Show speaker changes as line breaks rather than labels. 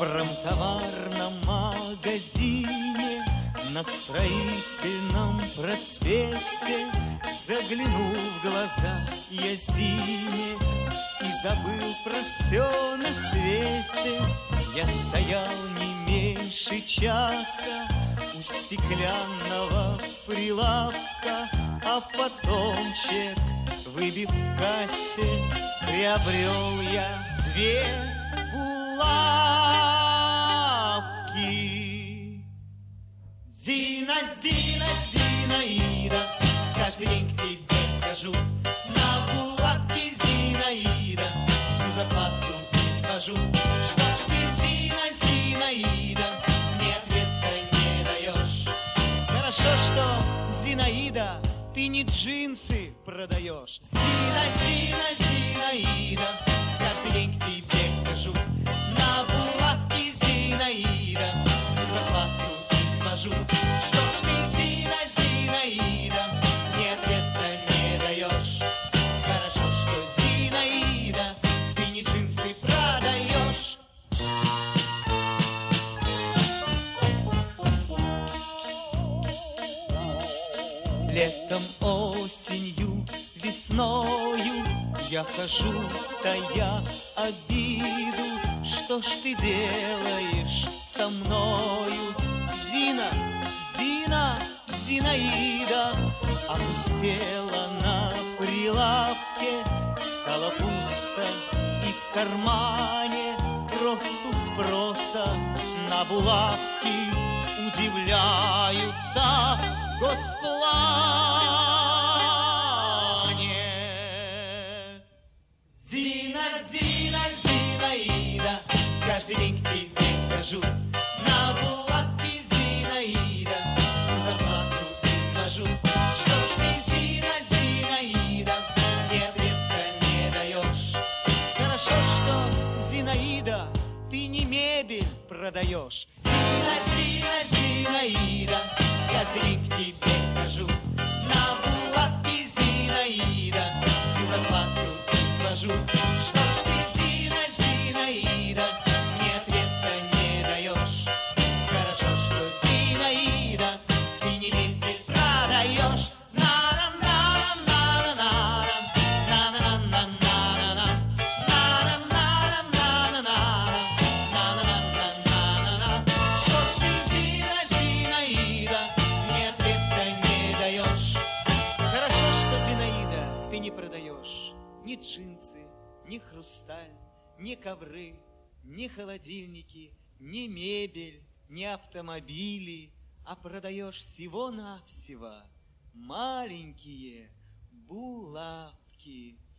промтоварном магазине на Строительном проспекте заглянул в глаза я Зине и забыл про все на свете. Я стоял не меньше часа у стеклянного прилавка, а потом чек, выбив в кассе, приобрел я 2 булавки. Зина, Зина, Зинаида, каждый день к тебе хожу, на булавки, Зинаида, всю зарплату свожу. Что ж ты, Зина, Зинаида, мне ответа не даешь? Хорошо, что, Зинаида, ты не джинсы продаешь. Зина, Зина, Зинаида, каждый день к тебе хожу, на булавки, Зинаида, всю зарплату свожу. Что ж ты, Зина, Зинаида, мне ответа не даешь? Хорошо, что, Зинаида, ты не джинсы продаешь. Летом, осенью, весною я хожу, тая обиду. Что ж ты делаешь со мною? Зина, Зина, Зинаида, опустела на прилавке, стало пусто и в кармане росту спроса на булавки удивляются госплане. Зина, Зина, Зинаида, каждый день к тебе хожу, на булавки, Зинаида, всю зарплату свожу. Что ж ты, Зина, Зинаида, мне ответа не даешь? Хорошо, что, Зинаида, ты не мебель продаешь. Зина, Зина, Зинаида, каждый день к тебе хожу, на булавки, Зинаида, всю зарплату свожу. Что ж ты, Зина, Зинаида, мне ответа не даешь? Хорошо, что, Зинаида, ты не мебель продаешь. Ни джинсы, ни хрусталь, ни ковры, ни холодильники, ни мебель, ни автомобили, а продаешь всего-навсего маленькие булавки.